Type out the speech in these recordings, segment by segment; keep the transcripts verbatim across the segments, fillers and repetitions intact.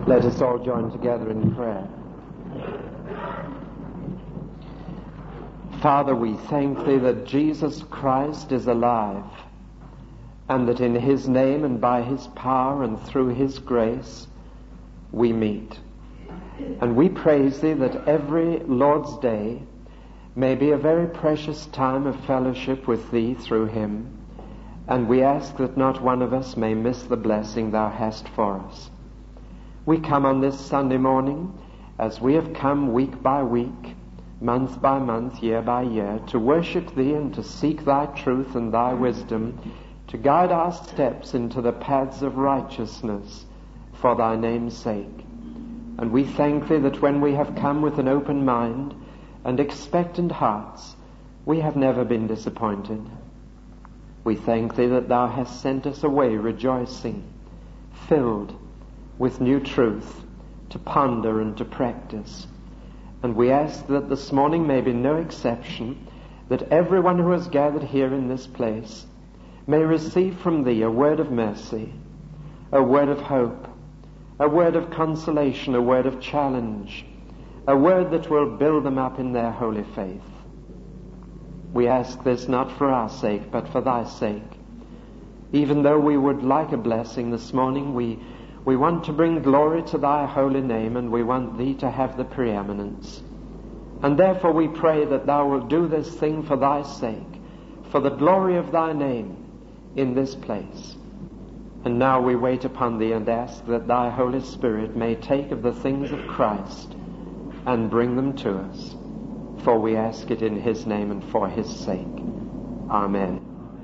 Let us all join together in prayer. Father, we thank Thee that Jesus Christ is alive, and that in His name and by His power and through His grace we meet. And we praise Thee that every Lord's Day may be a very precious time of fellowship with Thee through Him, and we ask that not one of us may miss the blessing Thou hast for us. We come on this Sunday morning, as we have come week by week, month by month, year by year, to worship Thee and to seek Thy truth and Thy wisdom, to guide our steps into the paths of righteousness for Thy name's sake. And we thank Thee that when we have come with an open mind and expectant hearts, we have never been disappointed. We thank Thee that Thou hast sent us away rejoicing, filled with new truth to ponder and to practice. And we ask that this morning may be no exception, that everyone who has gathered here in this place may receive from Thee a word of mercy, a word of hope, a word of consolation, a word of challenge, a word that will build them up in their holy faith. We ask this not for our sake, but for Thy sake. Even though we would like a blessing this morning, we We want to bring glory to Thy holy name, and we want Thee to have the preeminence. And therefore we pray that Thou wilt do this thing for Thy sake, for the glory of Thy name in this place. And now we wait upon Thee and ask that Thy Holy Spirit may take of the things of Christ and bring them to us. For we ask it in His name and for His sake. Amen.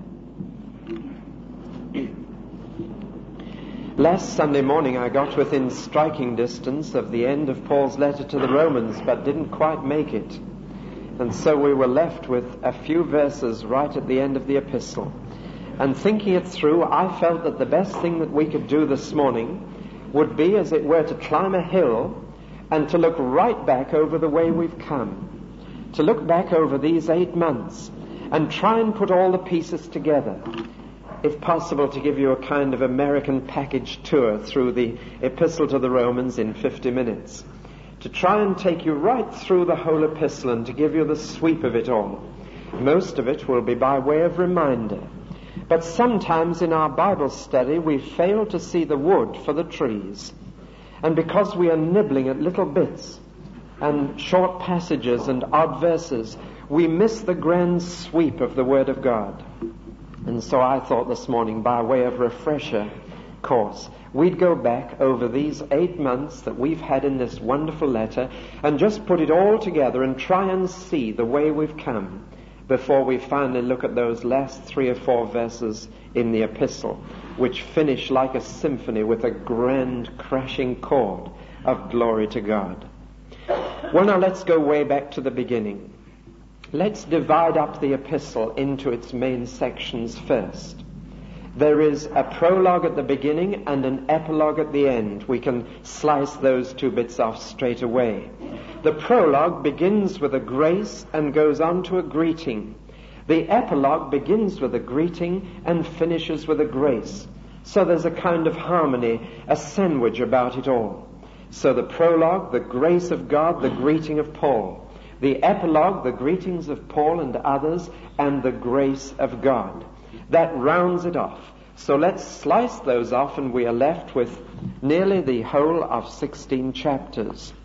Last Sunday morning I got within striking distance of the end of Paul's letter to the Romans, but didn't quite make it. And so we were left with a few verses right at the end of the epistle. And thinking it through, I felt that the best thing that we could do this morning would be, as it were, to climb a hill and to look right back over the way we've come. To look back over these eight months and try and put all the pieces together. If possible, to give you a kind of American package tour through the epistle to the Romans in fifty minutes. To try and take you right through the whole epistle and to give you the sweep of it all. Most of it will be by way of reminder. But sometimes in our Bible study we fail to see the wood for the trees. And because we are nibbling at little bits and short passages and odd verses, we miss the grand sweep of the Word of God. And so I thought this morning, by way of refresher course, we'd go back over these eight months that we've had in this wonderful letter and just put it all together and try and see the way we've come before we finally look at those last three or four verses in the epistle, which finish like a symphony with a grand crashing chord of glory to God. Well, now let's go way back to the beginning. Let's divide up the epistle into its main sections first. There is a prologue at the beginning and an epilogue at the end. We can slice those two bits off straight away. The prologue begins with a grace and goes on to a greeting. The epilogue begins with a greeting and finishes with a grace. So there's a kind of harmony, a sandwich about it all. So the prologue, the grace of God, the greeting of Paul. The epilogue, the greetings of Paul and others, and the grace of God. That rounds it off. So let's slice those off, and we are left with nearly the whole of sixteen chapters.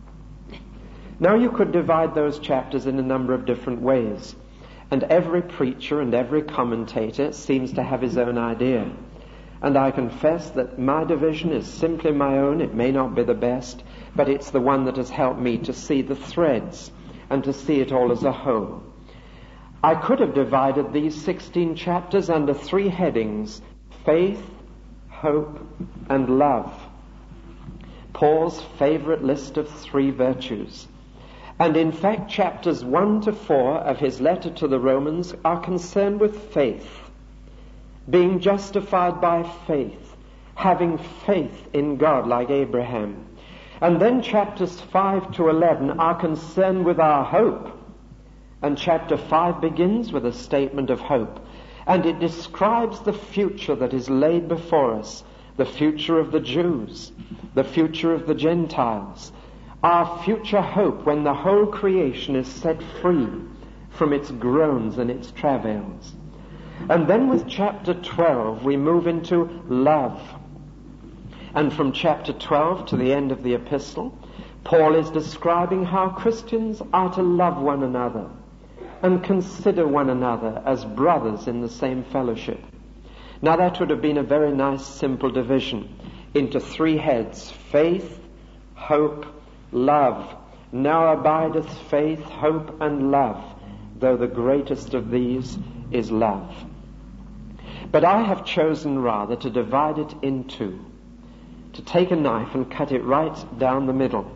Now you could divide those chapters in a number of different ways. And every preacher and every commentator seems to have his own idea. And I confess that my division is simply my own. It may not be the best, but it's the one that has helped me to see the threads and to see it all as a whole. I could have divided these sixteen chapters under three headings: faith, hope, and love. Paul's favorite list of three virtues. And in fact, chapters one to four of his letter to the Romans are concerned with faith, being justified by faith, having faith in God like Abraham. And then chapters five to eleven are concerned with our hope. And chapter five begins with a statement of hope. And it describes the future that is laid before us the future of the Jews, the future of the Gentiles, our future hope when the whole creation is set free from its groans and its travails. And then with chapter twelve we move into love. And from chapter twelve to the end of the epistle, Paul is describing how Christians are to love one another and consider one another as brothers in the same fellowship. Now that would have been a very nice simple division into three heads: faith, hope, love. Now abideth faith, hope, and love, though the greatest of these is love. But I have chosen rather to divide it in two, to take a knife and cut it right down the middle,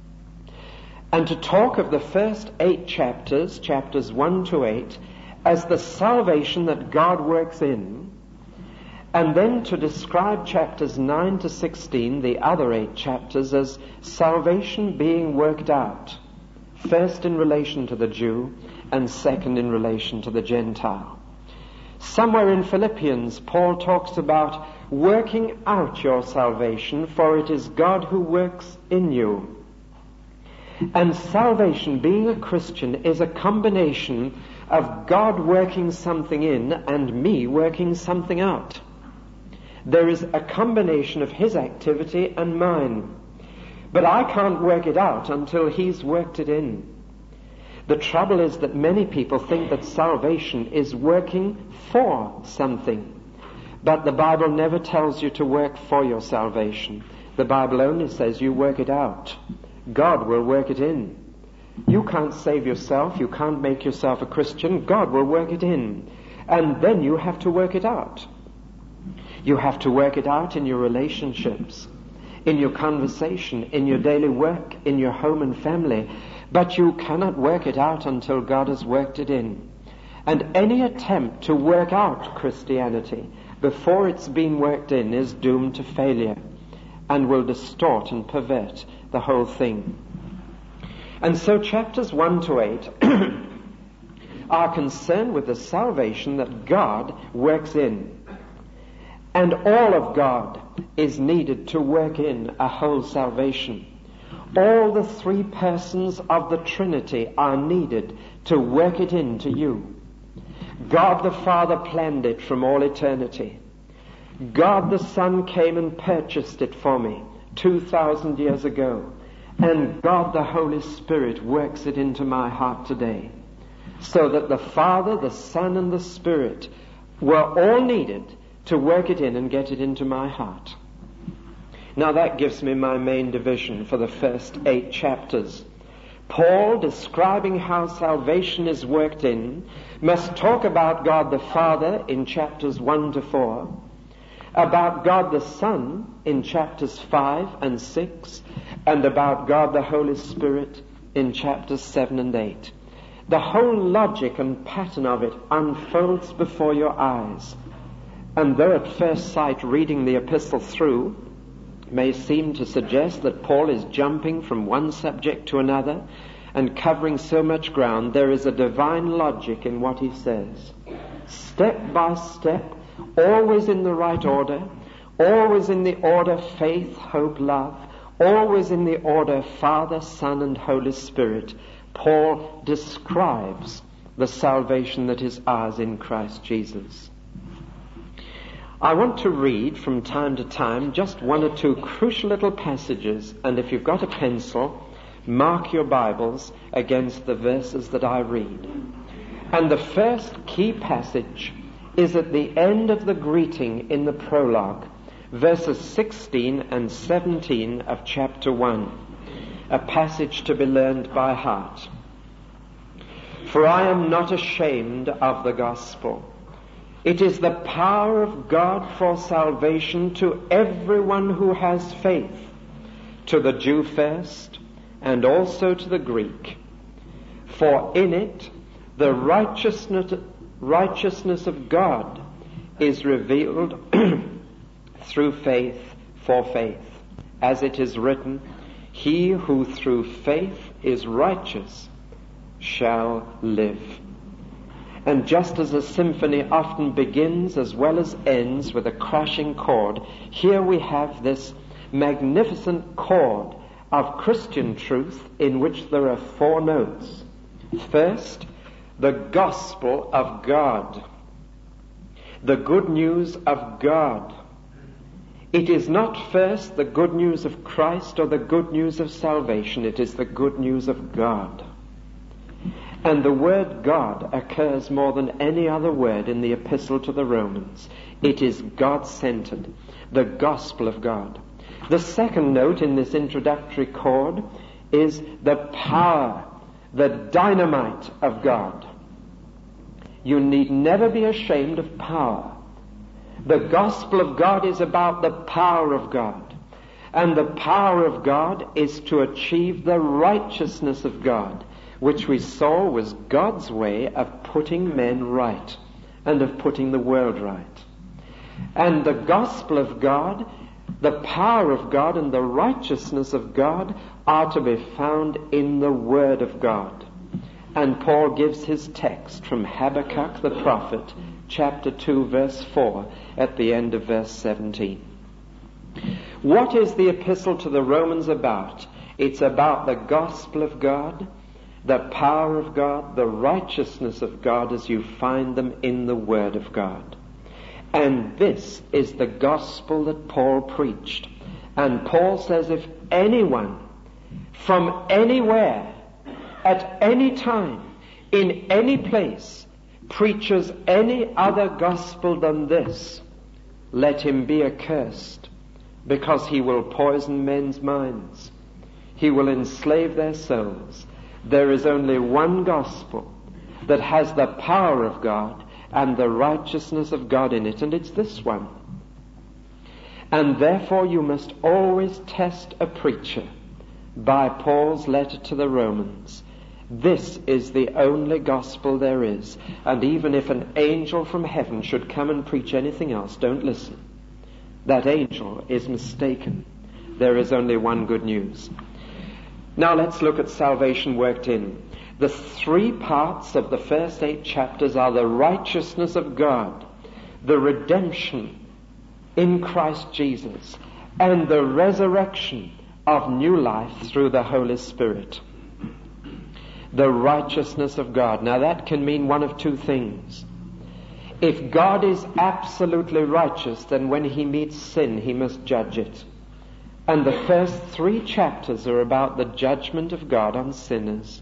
and to talk of the first eight chapters, chapters one to eight, as the salvation that God works in, and then to describe chapters nine to sixteen, the other eight chapters, as salvation being worked out, first in relation to the Jew and second in relation to the Gentile. Somewhere in Philippians, Paul talks about working out your salvation, for it is God who works in you. And salvation, being a Christian, is a combination of God working something in and me working something out. There is a combination of His activity and mine. But I can't work it out until He's worked it in. The trouble is that many people think that salvation is working for something. But the Bible never tells you to work for your salvation. The Bible only says you work it out. God will work it in. You can't save yourself. You can't make yourself a Christian. God will work it in. And then you have to work it out. You have to work it out in your relationships, in your conversation, in your daily work, in your home and family. But you cannot work it out until God has worked it in. And any attempt to work out Christianity before it's been worked in is doomed to failure and will distort and pervert the whole thing. And so chapters one to eight are concerned with the salvation that God works in. And all of God is needed to work in a whole salvation. All the three persons of the Trinity are needed to work it into you. God the Father planned it from all eternity. God the Son came and purchased it for me two thousand years ago. And God the Holy Spirit works it into my heart today. So that the Father, the Son, and the Spirit were all needed to work it in and get it into my heart. Now that gives me my main division for the first eight chapters. Paul, describing how salvation is worked in, must talk about God the Father in chapters one to four, about God the Son in chapters five and six, and about God the Holy Spirit in chapters seven and eight. The whole logic and pattern of it unfolds before your eyes. And though at first sight reading the epistle through may seem to suggest that Paul is jumping from one subject to another and covering so much ground, there is a divine logic in what he says. Step by step, always in the right order, always in the order faith, hope, love, always in the order Father, Son, and Holy Spirit, Paul describes the salvation that is ours in Christ Jesus. I want to read from time to time just one or two crucial little passages, and if you've got a pencil, mark your Bibles against the verses that I read. And the first key passage is at the end of the greeting in the prologue, verses sixteen and seventeen of chapter one, a passage to be learned by heart. For I am not ashamed of the gospel. It is the power of God for salvation to everyone who has faith, to the Jew first, and also to the Greek. For in it the righteousness, righteousness of God is revealed through faith for faith. As it is written, he who through faith is righteous shall live. And just as a symphony often begins as well as ends with a crashing chord, here we have this magnificent chord of Christian truth in which there are four notes. First, the gospel of God, the good news of God. It is not first the good news of Christ or the good news of salvation, it is the good news of God. And the word God occurs more than any other word in the epistle to the Romans. It is God-centered, the gospel of God. The second note in this introductory chord is the power, the dynamite of God. You need never be ashamed of power. The gospel of God is about the power of God. And the power of God is to achieve the righteousness of God, which we saw was God's way of putting men right and of putting the world right. And the gospel of God, the power of God and the righteousness of God are to be found in the Word of God. And Paul gives his text from Habakkuk the prophet, chapter two, verse four, at the end of verse seventeen. What is the epistle to the Romans about? It's about the gospel of God, the power of God, the righteousness of God as you find them in the Word of God. And this is the gospel that Paul preached. And Paul says if anyone from anywhere, at any time, in any place, preaches any other gospel than this, let him be accursed, because he will poison men's minds. He will enslave their souls. There is only one gospel that has the power of God and the righteousness of God in it, and it's this one. And therefore you must always test a preacher by Paul's letter to the Romans. This is the only gospel there is. And even if an angel from heaven should come and preach anything else, don't listen. That angel is mistaken. There is only one good news. Now let's look at salvation worked in. The three parts of the first eight chapters are the righteousness of God, the redemption in Christ Jesus, and the resurrection of new life through the Holy Spirit. The righteousness of God. Now that can mean one of two things. If God is absolutely righteous, then when he meets sin, he must judge it. And the first three chapters are about the judgment of God on sinners.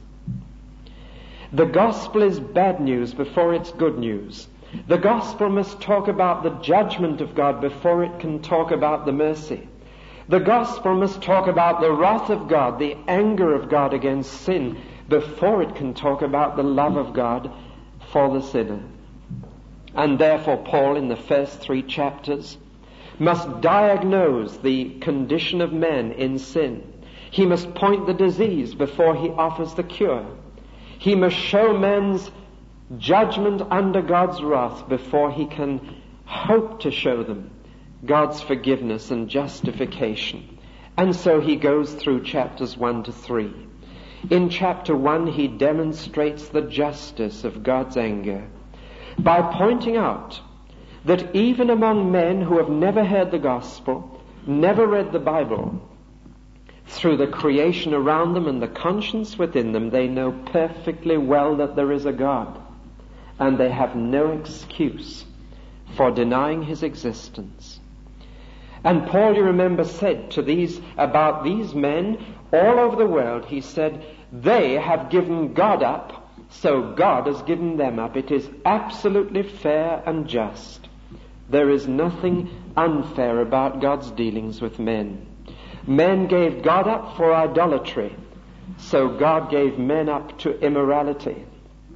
The gospel is bad news before it's good news. The gospel must talk about the judgment of God before it can talk about the mercy. The gospel must talk about the wrath of God, the anger of God against sin, before it can talk about the love of God for the sinner. And therefore Paul, in the first three chapters, must diagnose the condition of men in sin. He must point the disease before he offers the cure. He must show men's judgment under God's wrath before he can hope to show them God's forgiveness and justification. And so he goes through chapters one to three. In chapter one, he demonstrates the justice of God's anger by pointing out that even among men who have never heard the gospel, never read the Bible, through the creation around them and the conscience within them, they know perfectly well that there is a God, and they have no excuse for denying his existence. And Paul, you remember, said to these, about these men all over the world, he said, they have given God up, so God has given them up. It is absolutely fair and just. There is nothing unfair about God's dealings with men. Men gave God up for idolatry, so God gave men up to immorality.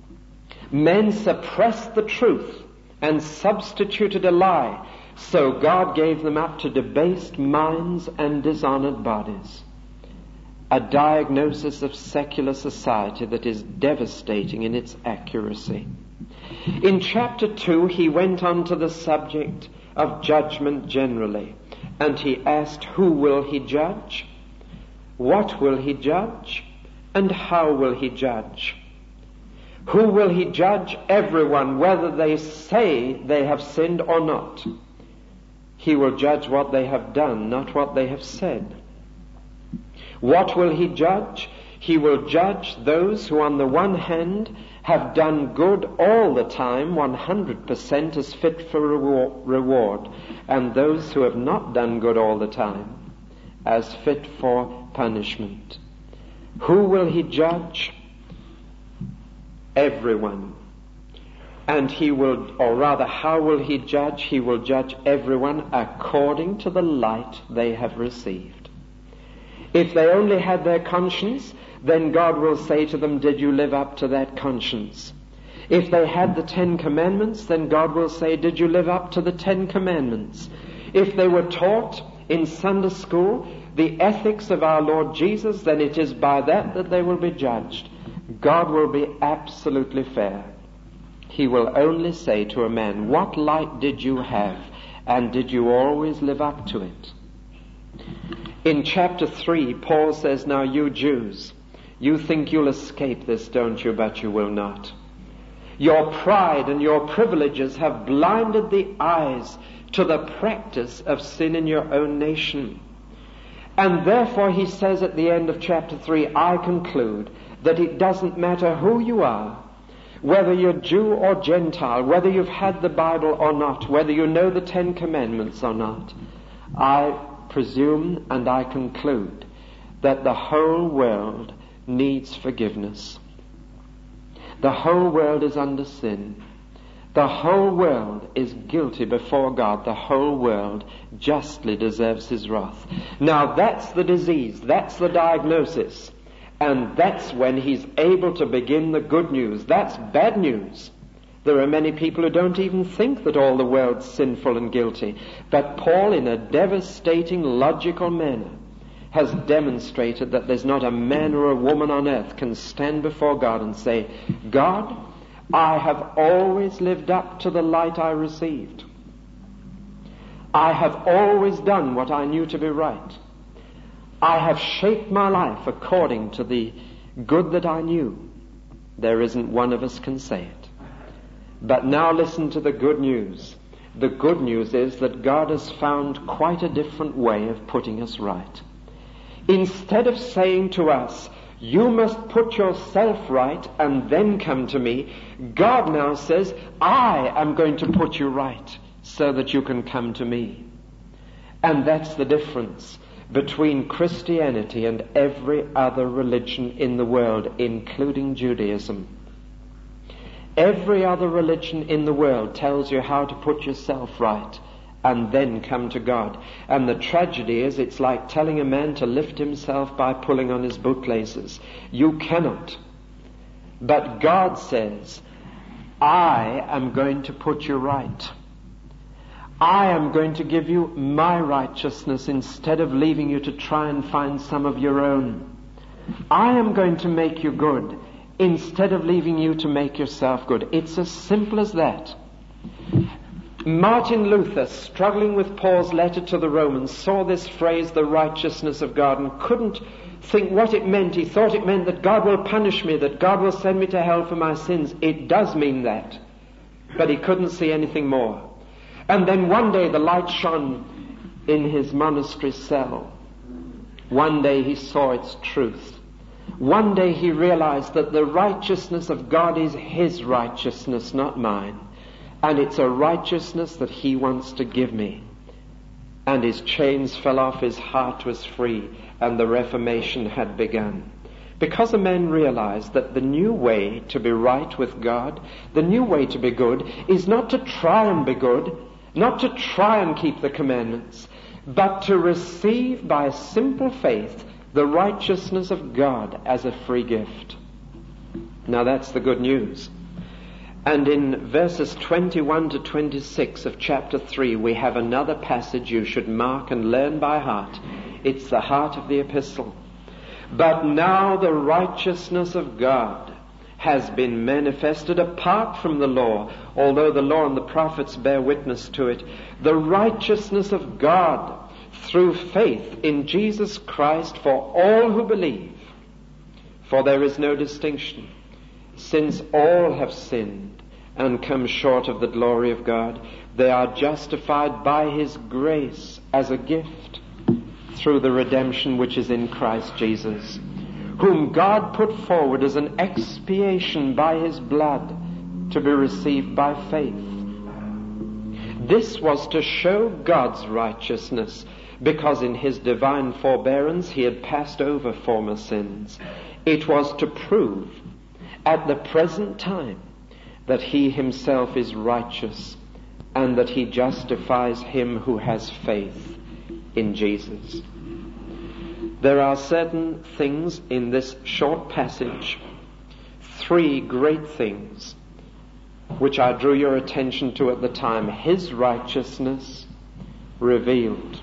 Men suppressed the truth and substituted a lie, so God gave them up to debased minds and dishonored bodies. A diagnosis of secular society that is devastating in its accuracy. In chapter two, he went on to the subject of judgment generally, and he asked, who will he judge? What will he judge? And how will he judge? Who will he judge? Everyone, whether they say they have sinned or not. He will judge what they have done, not what they have said. What will he judge? He will judge those who on the one hand have done good all the time, one hundred percent as fit for reward, and those who have not done good all the time as fit for punishment. Who will he judge? Everyone. And he will, or rather, how will he judge? He will judge everyone according to the light they have received. If they only had their conscience, then God will say to them, did you live up to that conscience? If they had the Ten Commandments, then God will say, did you live up to the Ten Commandments? If they were taught in Sunday school the ethics of our Lord Jesus, then it is by that that they will be judged. God will be absolutely fair. He will only say to a man, what light did you have, and did you always live up to it? In chapter three, Paul says, now you Jews, you think you'll escape this, don't you? But you will not. Your pride and your privileges have blinded the eyes to the practice of sin in your own nation. And therefore, he says at the end of chapter three, I conclude that it doesn't matter who you are, whether you're Jew or Gentile, whether you've had the Bible or not, whether you know the Ten Commandments or not. I presume and I conclude that the whole world needs forgiveness. The whole world is under sin. The whole world is guilty before God. The whole world justly deserves his wrath. Now that's the disease, that's the diagnosis. And that's when he's able to begin the good news. That's bad news. There are many people who don't even think that all the world's sinful and guilty. But Paul, in a devastating, logical manner, has demonstrated that there's not a man or a woman on earth can stand before God and say, God, I have always lived up to the light I received. I have always done what I knew to be right. I have shaped my life according to the good that I knew. There isn't one of us can say it. But now listen to the good news. The good news is that God has found quite a different way of putting us right. Instead of saying to us, you must put yourself right and then come to me, God now says, I am going to put you right so that you can come to me. And that's the difference between Christianity and every other religion in the world, including Judaism. Every other religion in the world tells you how to put yourself right and then come to God. And the tragedy is, it's like telling a man to lift himself by pulling on his bootlaces. You cannot. But God says, I am going to put you right. I am going to give you my righteousness instead of leaving you to try and find some of your own. I am going to make you good instead of leaving you to make yourself good. It's as simple as that. Martin Luther, struggling with Paul's letter to the Romans, saw this phrase, the righteousness of God, and couldn't think what it meant. He thought it meant that God will punish me, that God will send me to hell for my sins. It does mean that. But he couldn't see anything more. And then one day the light shone in his monastery cell. One day he saw its truth. One day he realized that the righteousness of God is his righteousness, not mine. And it's a righteousness that he wants to give me. And his chains fell off, his heart was free, and the Reformation had begun. Because a man realized that the new way to be right with God, the new way to be good, is not to try and be good, not to try and keep the commandments, but to receive by simple faith the righteousness of God as a free gift. Now that's the good news. And in verses twenty-one to twenty-six of chapter three, we have another passage you should mark and learn by heart. It's the heart of the epistle. But now the righteousness of God has been manifested apart from the law, although the law and the prophets bear witness to it. The righteousness of God through faith in Jesus Christ for all who believe. For there is no distinction, since all have sinned and come short of the glory of God, they are justified by his grace as a gift through the redemption which is in Christ Jesus, whom God put forward as an expiation by his blood to be received by faith. This was to show God's righteousness, because in his divine forbearance he had passed over former sins. It was to prove at the present time that he himself is righteous and that he justifies him who has faith in Jesus. There are certain things in this short passage, three great things, which I drew your attention to at the time. His righteousness revealed,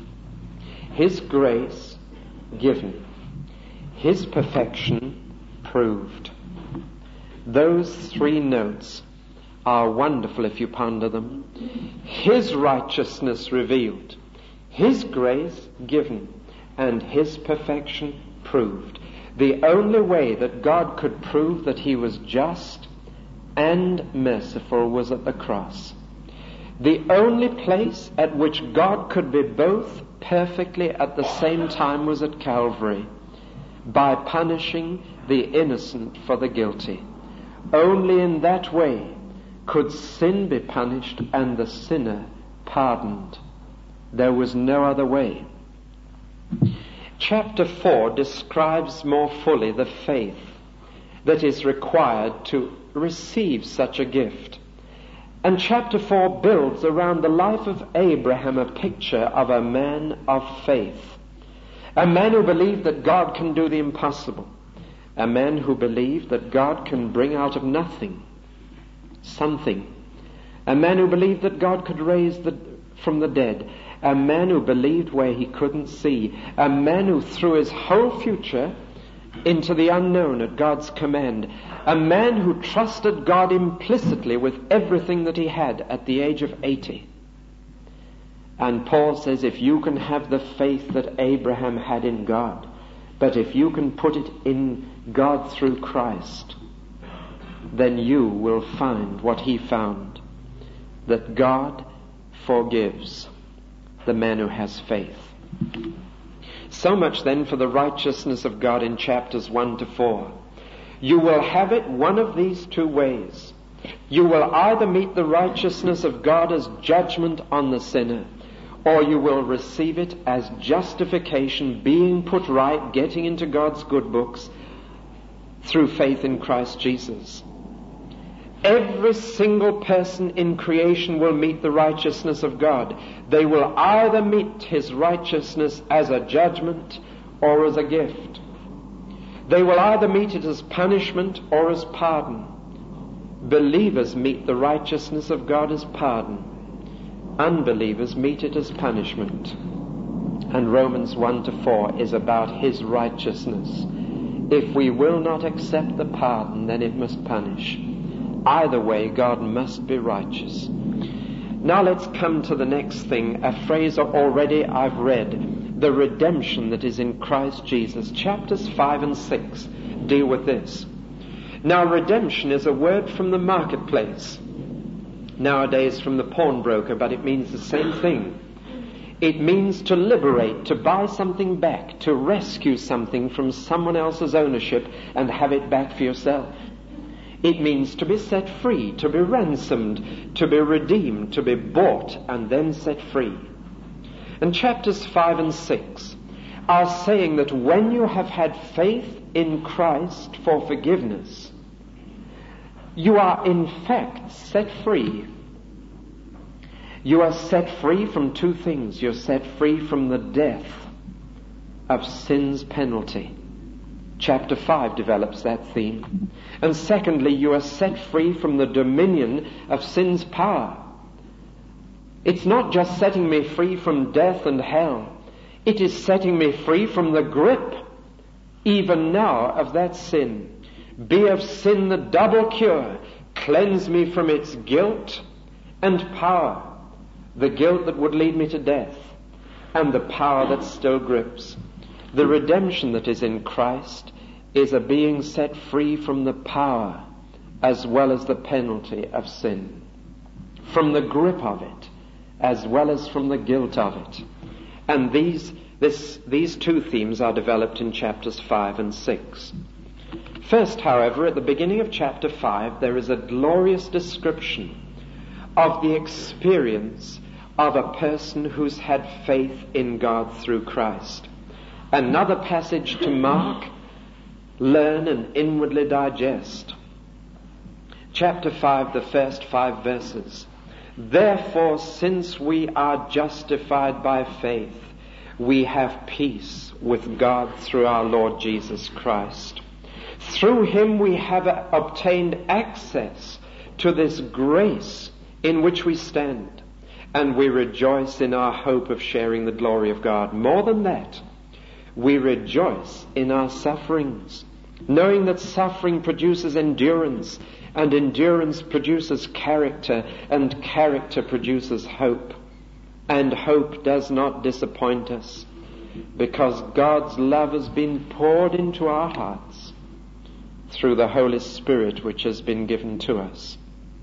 his grace given, his perfection proved. Those three notes are wonderful if you ponder them. His righteousness revealed, his grace given, and his perfection proved. The only way that God could prove that he was just and merciful was at the cross. The only place at which God could be both perfectly at the same time was at Calvary, by punishing the innocent for the guilty. Only in that way could sin be punished and the sinner pardoned. There was no other way. Chapter four describes more fully the faith that is required to receive such a gift. And chapter four builds around the life of Abraham a picture of a man of faith. A man who believed that God can do the impossible. A man who believed that God can bring out of nothing something. A man who believed that God could raise the, from the dead. A man who believed where he couldn't see. A man who threw his whole future into the unknown at God's command. A man who trusted God implicitly with everything that he had at the age of eighty. And Paul says, if you can have the faith that Abraham had in God, but if you can put it in God through Christ, then you will find what he found, that God forgives the man who has faith. So much then for the righteousness of God in chapters one to four. You will have it one of these two ways. You will either meet the righteousness of God as judgment on the sinner, or you will receive it as justification, being put right, getting into God's good books through faith in Christ Jesus. Every single person in creation will meet the righteousness of God. They will either meet his righteousness as a judgment or as a gift. They will either meet it as punishment or as pardon. Believers meet the righteousness of God as pardon. Unbelievers meet it as punishment. And Romans one to four is about his righteousness. If we will not accept the pardon, then it must punish. Either way, God must be righteous. Now let's come to the next thing, a phrase already I've read, the redemption that is in Christ Jesus. Chapters five and six deal with this. Now redemption is a word from the marketplace, nowadays from the pawnbroker, but it means the same thing. It means to liberate, to buy something back, to rescue something from someone else's ownership and have it back for yourself. It means to be set free, to be ransomed, to be redeemed, to be bought and then set free. And chapters five and six are saying that when you have had faith in Christ for forgiveness, you are in fact set free. You are set free from two things. You're set free from the death of sin's penalty. Chapter five develops that theme. And secondly, you are set free from the dominion of sin's power. It's not just setting me free from death and hell. It is setting me free from the grip, even now, of that sin. Be of sin the double cure. Cleanse me from its guilt and power. The guilt that would lead me to death, and the power that still grips. The redemption that is in Christ is a being set free from the power as well as the penalty of sin, from the grip of it as well as from the guilt of it. And these this, these two themes are developed in chapters five and six. First, however, at the beginning of chapter five, there is a glorious description of the experience of a person who's had faith in God through Christ. Another passage to mark, learn, and inwardly digest. Chapter five, the first five verses. Therefore, since we are justified by faith, we have peace with God through our Lord Jesus Christ. Through him we have obtained access to this grace in which we stand, and we rejoice in our hope of sharing the glory of God. More than that, we rejoice in our sufferings, knowing that suffering produces endurance, and endurance produces character, and character produces hope. And hope does not disappoint us, because God's love has been poured into our hearts through the Holy Spirit which has been given to us.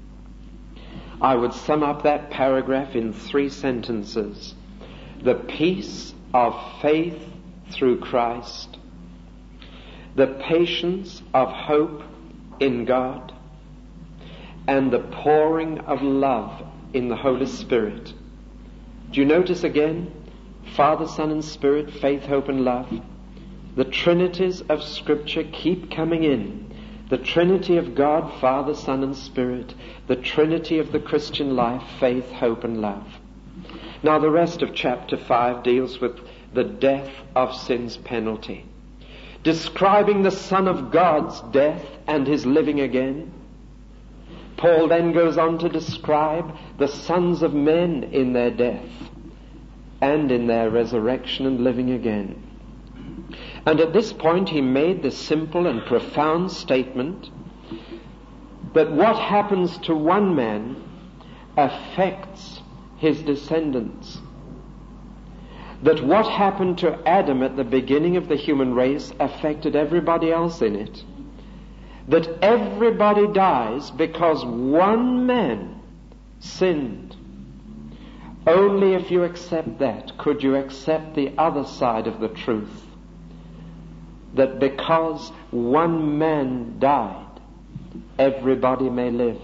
I would sum up that paragraph in three sentences. The peace of faith through Christ, the patience of hope in God, and the pouring of love in the Holy Spirit. Do you notice again? Father, Son, and Spirit, faith, hope, and love. The Trinities of Scripture keep coming in. The Trinity of God, Father, Son, and Spirit. The Trinity of the Christian life, faith, hope, and love. Now the rest of chapter five deals with the death of sin's penalty, describing the Son of God's death and his living again. Paul then goes on to describe the sons of men in their death and in their resurrection and living again. And at this point he made the simple and profound statement that what happens to one man affects his descendants. That what happened to Adam at the beginning of the human race affected everybody else in it. That everybody dies because one man sinned. Only if you accept that could you accept the other side of the truth. That because one man died, everybody may live.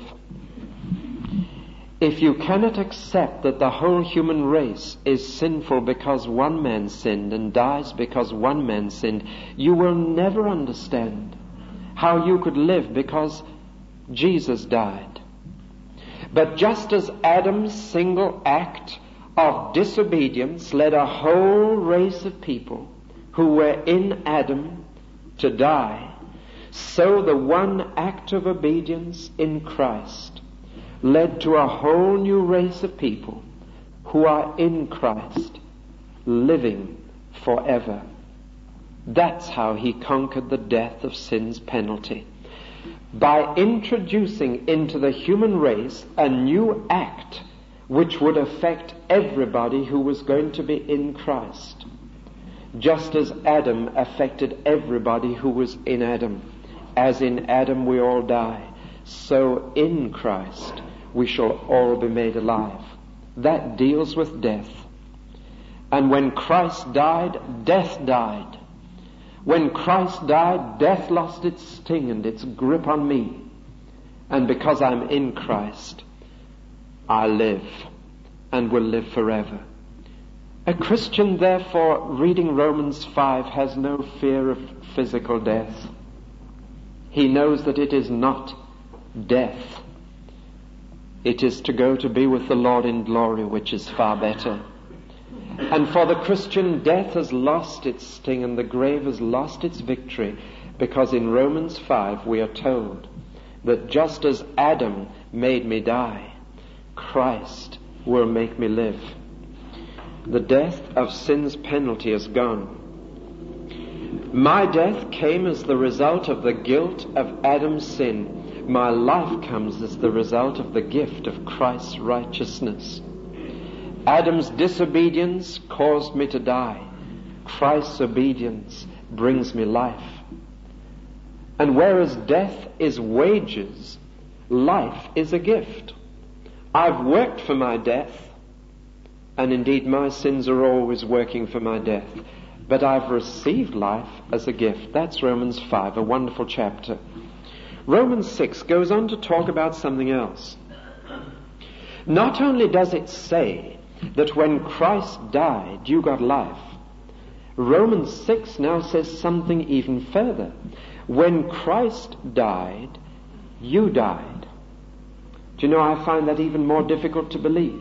If you cannot accept that the whole human race is sinful because one man sinned and dies because one man sinned, you will never understand how you could live because Jesus died. But just as Adam's single act of disobedience led a whole race of people who were in Adam to die, so the one act of obedience in Christ led to a whole new race of people who are in Christ, living forever. That's how he conquered the death of sin's penalty. By introducing into the human race a new act which would affect everybody who was going to be in Christ. Just as Adam affected everybody who was in Adam. As in Adam we all die, so in Christ we shall all be made alive. That deals with death. And when Christ died, death died. When Christ died, death lost its sting and its grip on me. And because I'm in Christ, I live and will live forever. A Christian, therefore, reading Romans five, has no fear of physical death. He knows that it is not death. It is to go to be with the Lord in glory, which is far better. And for the Christian, death has lost its sting and the grave has lost its victory, because in Romans five we are told that just as Adam made me die, Christ will make me live. The death of sin's penalty is gone. My death came as the result of the guilt of Adam's sin. My life comes as the result of the gift of Christ's righteousness. Adam's disobedience caused me to die. Christ's obedience brings me life. And whereas death is wages, life is a gift. I've worked for my death, and indeed my sins are always working for my death. But I've received life as a gift. That's Romans five, a wonderful chapter. Romans six goes on to talk about something else. Not only does it say that when Christ died, you got life, Romans six now says something even further. When Christ died, you died. Do you know, I find that even more difficult to believe.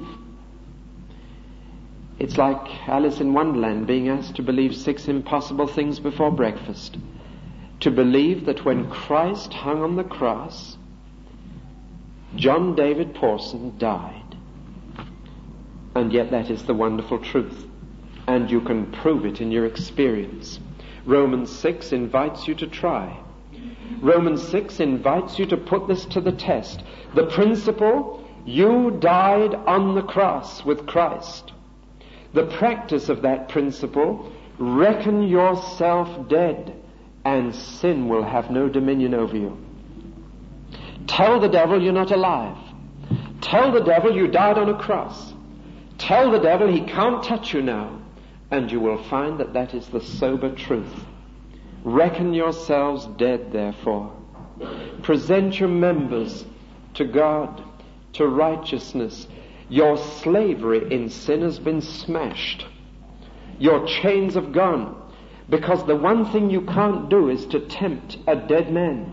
It's like Alice in Wonderland being asked to believe six impossible things before breakfast. To believe that when Christ hung on the cross, John David Pawson died. And yet that is the wonderful truth. And you can prove it in your experience. Romans six invites you to try. Romans six invites you to put this to the test. The principle, you died on the cross with Christ. The practice of that principle, reckon yourself dead, and sin will have no dominion over you. Tell the devil you're not alive. Tell the devil you died on a cross. Tell the devil he can't touch you now, and you will find that that is the sober truth. Reckon yourselves dead, therefore. Present your members to God, to righteousness. Your slavery in sin has been smashed. Your chains have gone. Because the one thing you can't do is to tempt a dead man.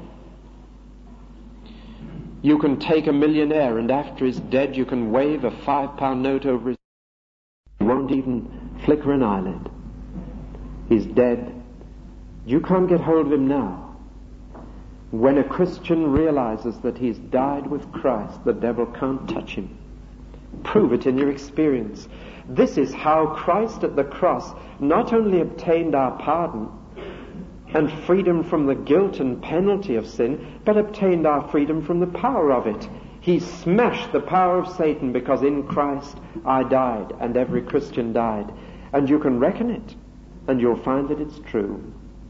You can take a millionaire and after he's dead you can wave a five pound note over his head. He won't even flicker an eyelid. He's dead. You can't get hold of him now. When a Christian realizes that he's died with Christ, the devil can't touch him. Prove it in your experience. This is how Christ at the cross not only obtained our pardon and freedom from the guilt and penalty of sin, but obtained our freedom from the power of it. He smashed the power of Satan, because in Christ I died and every Christian died. And you can reckon it, and you'll find that it's true.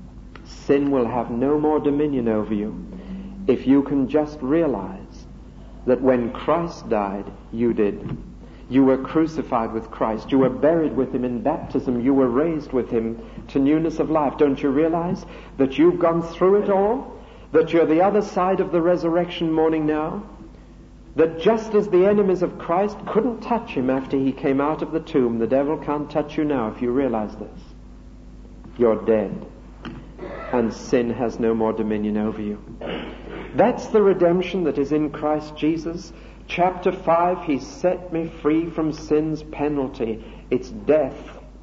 Sin will have no more dominion over you if you can just realize that when Christ died, you did. You were crucified with Christ. You were buried with him in baptism. You were raised with him to newness of life. Don't you realize that you've gone through it all? That you're the other side of the resurrection morning now? That just as the enemies of Christ couldn't touch him after he came out of the tomb, the devil can't touch you now if you realize this. You're dead. And sin has no more dominion over you. That's the redemption that is in Christ Jesus. Chapter five, he set me free from sin's penalty. It's death.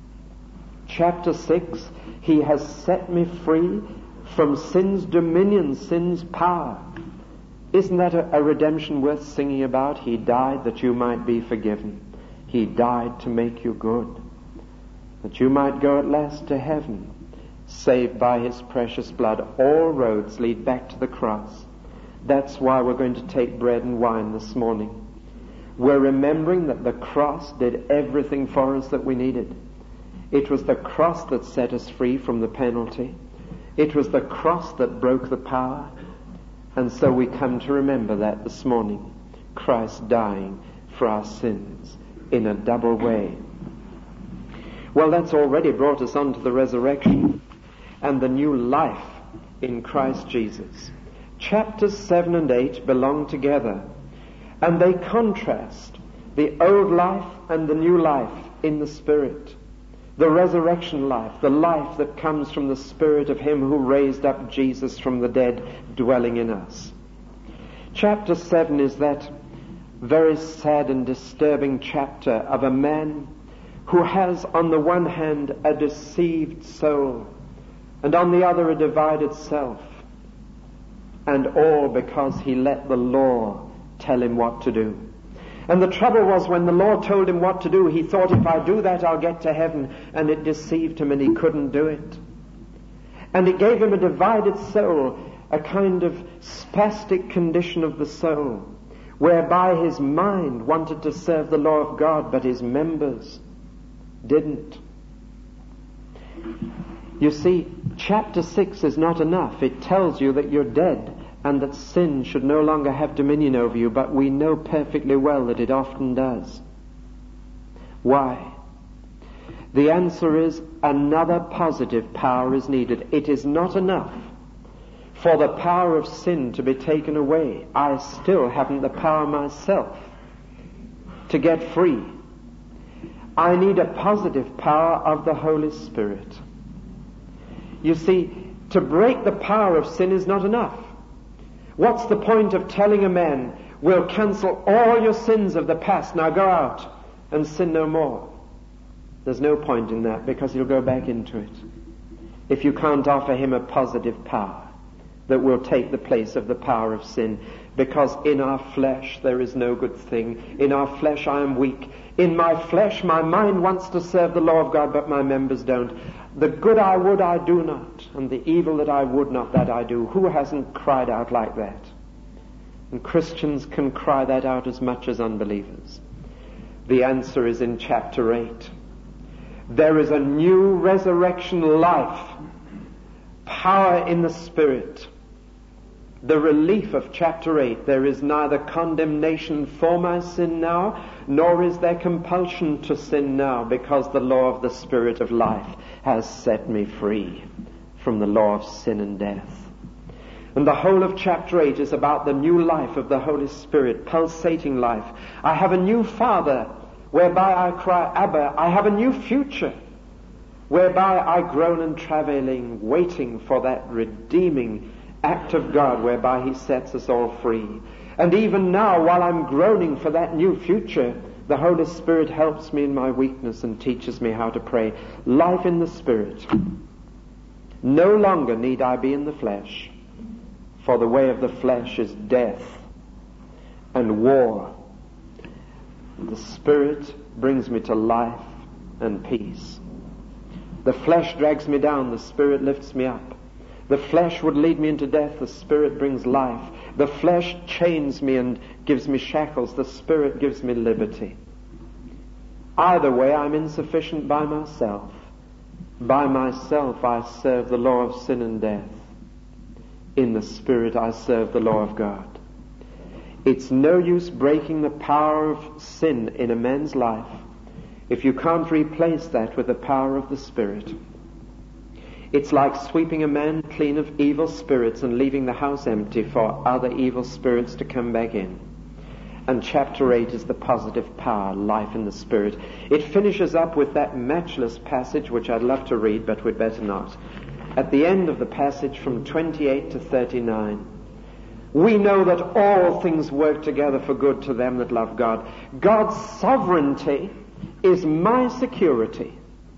Chapter six, he has set me free from sin's dominion, sin's power. Isn't that a, a redemption worth singing about? He died that you might be forgiven. He died to make you good, that you might go at last to heaven, saved by his precious blood. All roads lead back to the cross. That's why we're going to take bread and wine this morning. We're remembering that the cross did everything for us that we needed. It was the cross that set us free from the penalty. It was the cross that broke the power. And so we come to remember that this morning. Christ dying for our sins in a double way. Well, that's already brought us on to the resurrection and the new life in Christ Jesus. Chapters seven and eight belong together, and they contrast the old life and the new life in the Spirit. The resurrection life, the life that comes from the Spirit of him who raised up Jesus from the dead, dwelling in us. Chapter seven is that very sad and disturbing chapter of a man who has on the one hand a deceived soul, and on the other a divided self. And all because he let the law tell him what to do. And the trouble was, when the law told him what to do, he thought, if I do that, I'll get to heaven. And it deceived him, and he couldn't do it. And it gave him a divided soul, a kind of spastic condition of the soul, whereby his mind wanted to serve the law of God, but his members didn't. You see, Chapter six is not enough. It tells you that you're dead and that sin should no longer have dominion over you, but we know perfectly well that it often does. Why? The answer is another positive power is needed. It is not enough for the power of sin to be taken away. I still haven't the power myself to get free. I need a positive power of the Holy Spirit. You see, to break the power of sin is not enough. What's the point of telling a man, we'll cancel all your sins of the past, now go out and sin no more? There's no point in that, because he'll go back into it. If you can't offer him a positive power that will take the place of the power of sin, because in our flesh there is no good thing. In our flesh I am weak. In my flesh my mind wants to serve the law of God, but my members don't. The good I would I do not, and the evil that I would not that I do. Who hasn't cried out like that? And Christians can cry that out as much as unbelievers. The answer is in chapter eight. There is a new resurrection life, power in the Spirit. The relief of chapter eight, there is neither condemnation for my sin now, nor is there compulsion to sin now, because the law of the Spirit of life has set me free from the law of sin and death. And the whole of chapter eight is about the new life of the Holy Spirit, pulsating life. I have a new Father, whereby I cry, Abba. I have a new future, whereby I groan and travailing, waiting for that redeeming act of God, whereby He sets us all free. And even now, while I'm groaning for that new future, the Holy Spirit helps me in my weakness and teaches me how to pray. Life in the Spirit. No longer need I be in the flesh, for the way of the flesh is death and war. The Spirit brings me to life and peace. The flesh drags me down, the Spirit lifts me up. The flesh would lead me into death, the Spirit brings life. The flesh chains me and gives me shackles, the Spirit gives me liberty. Either way, I'm insufficient by myself. By myself I serve the law of sin and death. In the Spirit I serve the law of God. It's no use breaking the power of sin in a man's life if you can't replace that with the power of the Spirit. It's like sweeping a man clean of evil spirits and leaving the house empty for other evil spirits to come back in. And chapter eight is the positive power, life in the Spirit. It finishes up with that matchless passage, which I'd love to read, but we'd better not. At the end of the passage from twenty-eight to thirty-nine, we know that all things work together for good to them that love God. God's sovereignty is my security.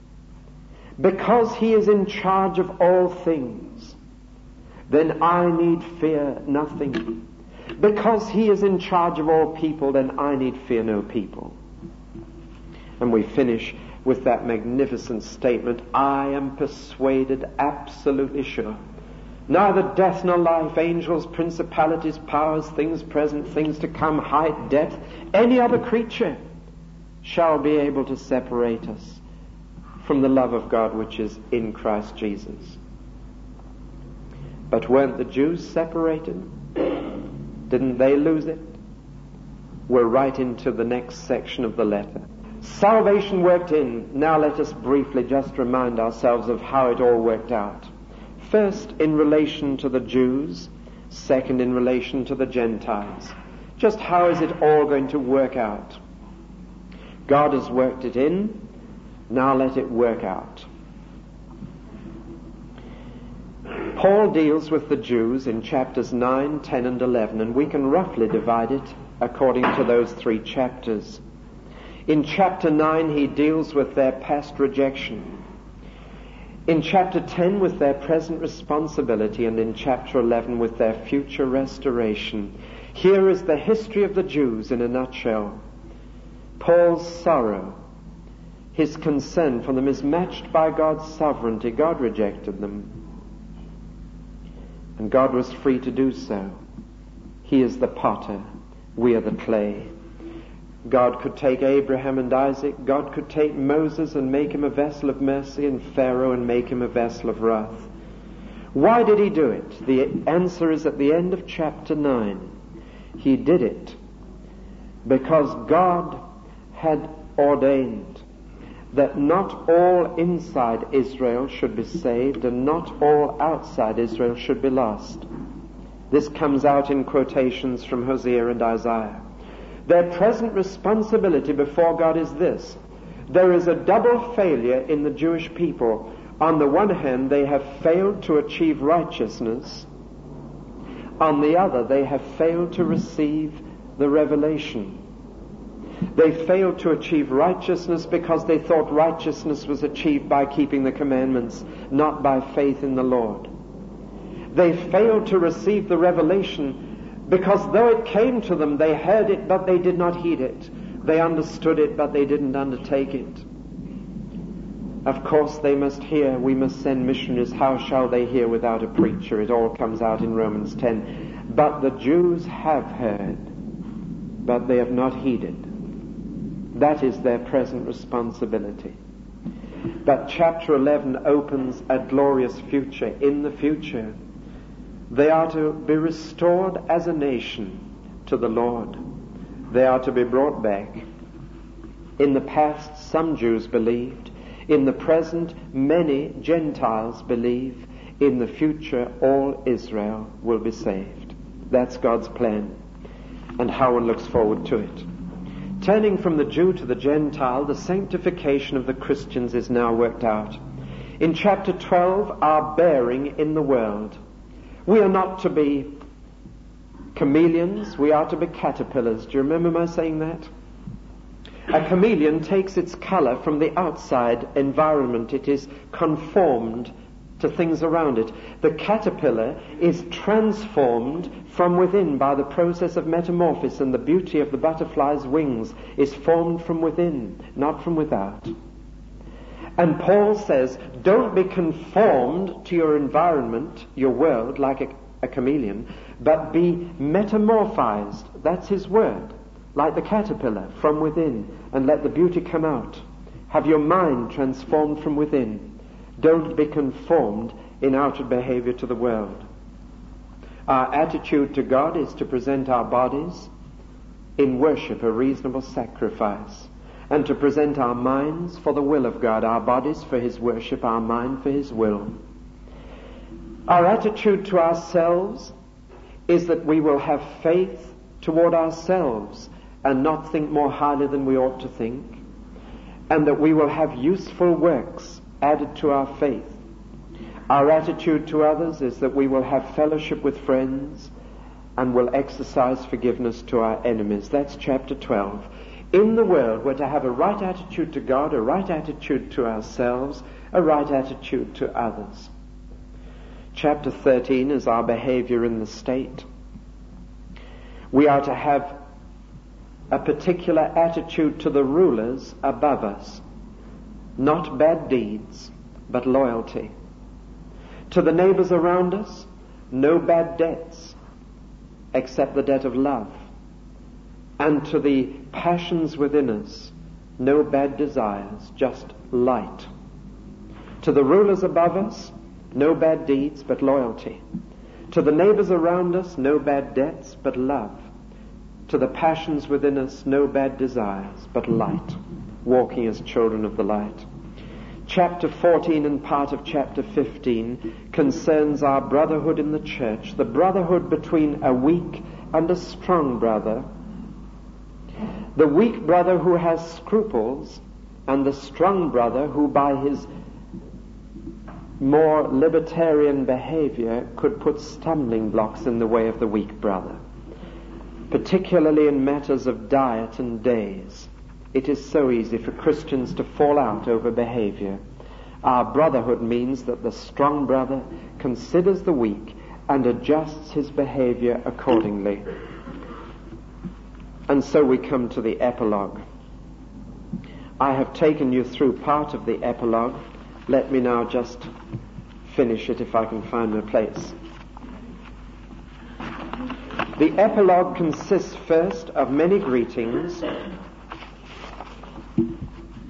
Because He is in charge of all things, then I need fear nothing. Because He is in charge of all people, then I need fear no people. And we finish with that magnificent statement, I am persuaded, absolutely sure, neither death nor life, angels, principalities, powers, things present, things to come, height, depth, any other creature shall be able to separate us from the love of God which is in Christ Jesus. But weren't the Jews separated? Didn't they lose it? We're right into the next section of the letter. Salvation worked in. Now let us briefly just remind ourselves of how it all worked out. First, in relation to the Jews. Second, in relation to the Gentiles. Just how is it all going to work out? God has worked it in. Now let it work out. Paul deals with the Jews in chapters nine, ten, and eleven, and we can roughly divide it according to those three chapters. In chapter nine, he deals with their past rejection. In chapter ten, with their present responsibility, and in chapter eleven, with their future restoration. Here is the history of the Jews in a nutshell. Paul's sorrow, his concern for them is matched by God's sovereignty. God rejected them, and God was free to do so. He is the potter, we are the clay. God could take Abraham and Isaac. God could take Moses and make him a vessel of mercy, and Pharaoh and make him a vessel of wrath. Why did he do it? The answer is at the end of chapter nine. He did it because God had ordained that not all inside Israel should be saved and not all outside Israel should be lost. This comes out in quotations from Hosea and Isaiah. Their present responsibility before God is this. There is a double failure in the Jewish people. On the one hand, they have failed to achieve righteousness. On the other, they have failed to receive the revelation. They failed to achieve righteousness because they thought righteousness was achieved by keeping the commandments, not by faith in the Lord. They failed to receive the revelation because though it came to them, they heard it, but they did not heed it. They understood it, but they didn't undertake it. Of course, they must hear. We must send missionaries. How shall they hear without a preacher? It all comes out in Romans ten. But the Jews have heard, but they have not heeded. That is their present responsibility. But chapter eleven opens a glorious future. In the future, they are to be restored as a nation to the Lord. They are to be brought back. In the past, some Jews believed. In the present, many Gentiles believe. In the future, all Israel will be saved. That's God's plan, and how one looks forward to it. Turning from the Jew to the Gentile, the sanctification of the Christians is now worked out. In chapter twelve, our bearing in the world. We are not to be chameleons, we are to be caterpillars. Do you remember my saying that? A chameleon takes its color from the outside environment. It is conformed to things around it. The caterpillar is transformed from within by the process of metamorphosis, and the beauty of the butterfly's wings is formed from within, not from without. And Paul says, don't be conformed to your environment, your world, like a, a chameleon, but be metamorphized. That's his word. Like the caterpillar, from within, and let the beauty come out. Have your mind transformed from within. Don't be conformed in outward behavior to the world. Our attitude to God is to present our bodies in worship, a reasonable sacrifice, and to present our minds for the will of God, our bodies for His worship, our mind for His will. Our attitude to ourselves is that we will have faith toward ourselves and not think more highly than we ought to think, and that we will have useful works added to our faith. Our attitude to others is that we will have fellowship with friends and will exercise forgiveness to our enemies. That's chapter twelve. In the world, we're to have a right attitude to God, a right attitude to ourselves, a right attitude to others. Chapter thirteen is our behavior in the state. We are to have a particular attitude to the rulers above us. Not bad deeds, but loyalty. To the neighbors around us, no bad debts, except the debt of love. And to the passions within us, no bad desires, just light. To the rulers above us, no bad deeds, but loyalty. To the neighbors around us, no bad debts, but love. To the passions within us, no bad desires, but light, walking as children of the light. Chapter fourteen and part of chapter fifteen concerns our brotherhood in the church, the brotherhood between a weak and a strong brother. The weak brother who has scruples, and the strong brother who by his more libertarian behavior could put stumbling blocks in the way of the weak brother. Particularly in matters of diet and days. It is so easy for Christians to fall out over behavior. Our brotherhood means that the strong brother considers the weak and adjusts his behavior accordingly. And so we come to the epilogue. I have taken you through part of the epilogue. Let me now just finish it if I can find my place. The epilogue consists first of many greetings.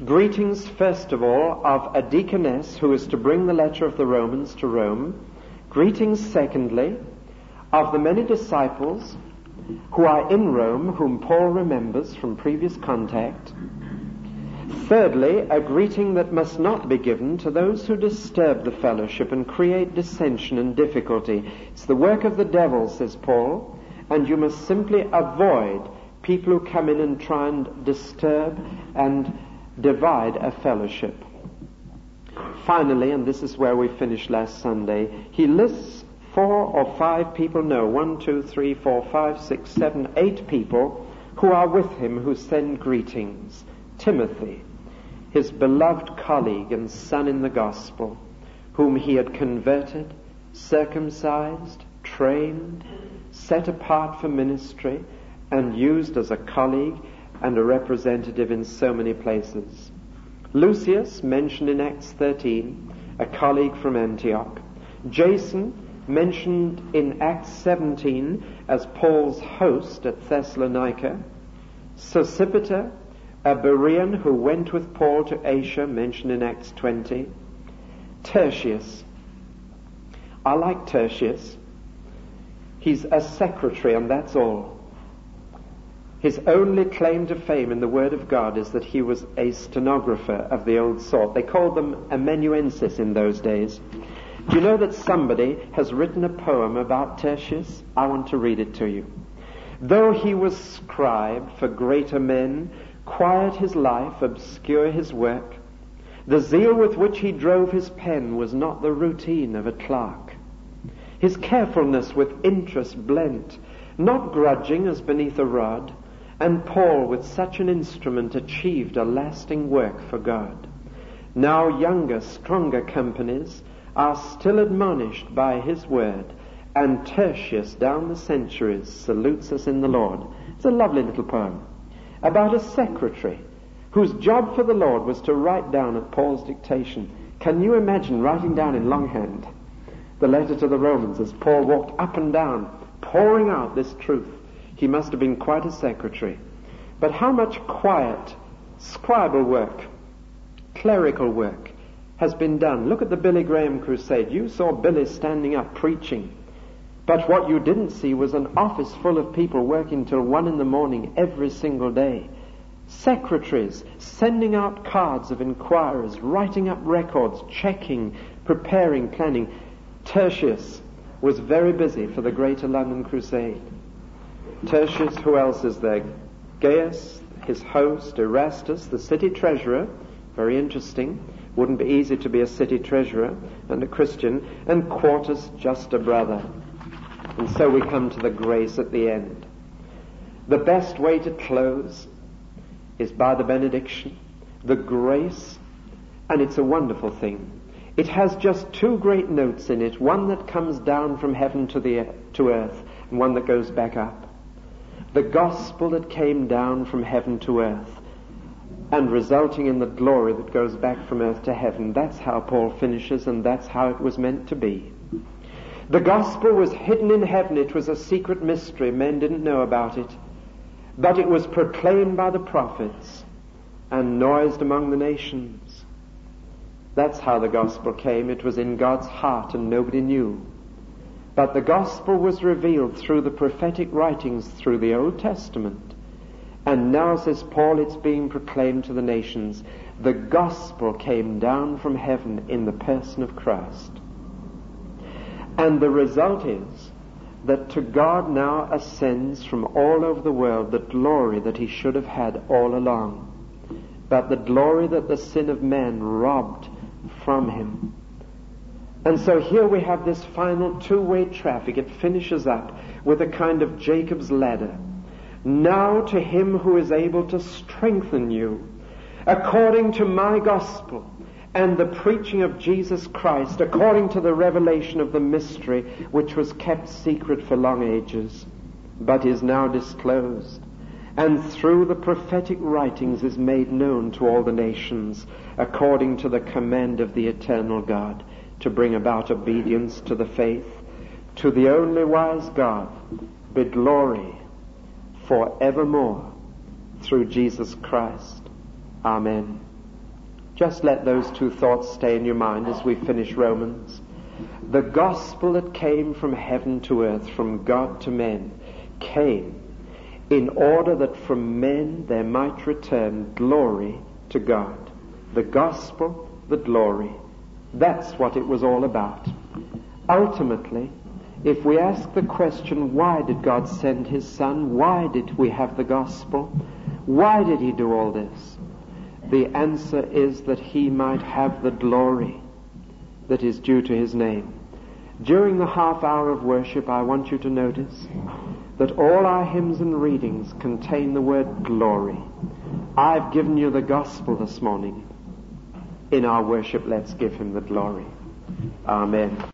Greetings, first of all, of a deaconess who is to bring the letter of the Romans to Rome, Greetings, secondly, of the many disciples who are in Rome, whom Paul remembers from previous contact. Thirdly, a greeting that must not be given to those who disturb the fellowship and create dissension and difficulty. It's the work of the devil, says Paul, and you must simply avoid people who come in and try and disturb and divide a fellowship. Finally, and this is where we finished last Sunday, he lists four or five people, no, one, two, three, four, five, six, seven, eight people who are with him who send greetings. Timothy, his beloved colleague and son in the gospel, whom he had converted, circumcised, trained, set apart for ministry, and used as a colleague and a representative in so many places. Lucius, mentioned in Acts thirteen, a colleague from Antioch. Jason, mentioned in Acts seventeen as Paul's host at Thessalonica. Sosipater, a Berean who went with Paul to Asia, mentioned in Acts twenty. Tertius. I like Tertius. He's a secretary, and that's all. His only claim to fame in the Word of God is that he was a stenographer of the old sort. They called them amanuensis in those days. Do you know that somebody has written a poem about Tertius? I want to read it to you. Though he was scribe for greater men, quiet his life, obscure his work, the zeal with which he drove his pen was not the routine of a clerk. His carefulness with interest blent, not grudging as beneath a rod, and Paul with such an instrument achieved a lasting work for God. Now younger, stronger companies are still admonished by his word, and Tertius down the centuries salutes us in the Lord. It's a lovely little poem about a secretary whose job for the Lord was to write down at Paul's dictation. Can you imagine writing down in longhand the letter to the Romans as Paul walked up and down, pouring out this truth? He must have been quite a secretary. But how much quiet, scribal work, clerical work has been done. Look at the Billy Graham crusade. You saw Billy standing up preaching. But what you didn't see was an office full of people working till one in the morning every single day. Secretaries sending out cards of inquirers, writing up records, checking, preparing, planning. Tertius was very busy for the Greater London Crusade. Tertius, who else is there? Gaius, his host, Erastus, the city treasurer, very interesting. Wouldn't be easy to be a city treasurer and a Christian. And Quartus, just a brother. And so we come to the grace at the end. The best way to close is by the benediction, the grace, and it's a wonderful thing. It has just two great notes in it, one that comes down from heaven to the to earth, and one that goes back up. The gospel that came down from heaven to earth, and resulting in the glory that goes back from earth to heaven. That's how Paul finishes, and that's how it was meant to be. The gospel was hidden in heaven. It was a secret mystery. Men didn't know about it. But it was proclaimed by the prophets and noised among the nations. That's how the gospel came. It was in God's heart and nobody knew. But the gospel was revealed through the prophetic writings through the Old Testament. And now, says Paul, it's being proclaimed to the nations. The gospel came down from heaven in the person of Christ. And the result is that to God now ascends from all over the world the glory that he should have had all along, but the glory that the sin of man robbed from him. And so here we have this final two-way traffic. It finishes up with a kind of Jacob's ladder. Now to him who is able to strengthen you according to my gospel and the preaching of Jesus Christ, according to the revelation of the mystery which was kept secret for long ages, but is now disclosed, and through the prophetic writings is made known to all the nations, according to the command of the eternal God, to bring about obedience to the faith. To the only wise God be glory forevermore through Jesus Christ. Amen. Just let those two thoughts stay in your mind as we finish Romans. The gospel that came from heaven to earth, from God to men, came in order that from men there might return glory to God. The gospel, the glory. That's what it was all about. Ultimately, if we ask the question, why did God send his Son? Why did we have the gospel? Why did he do all this? The answer is that he might have the glory that is due to his name. During the half hour of worship, I want you to notice that all our hymns and readings contain the word glory. I've given you the gospel this morning. In our worship, let's give him the glory. Amen.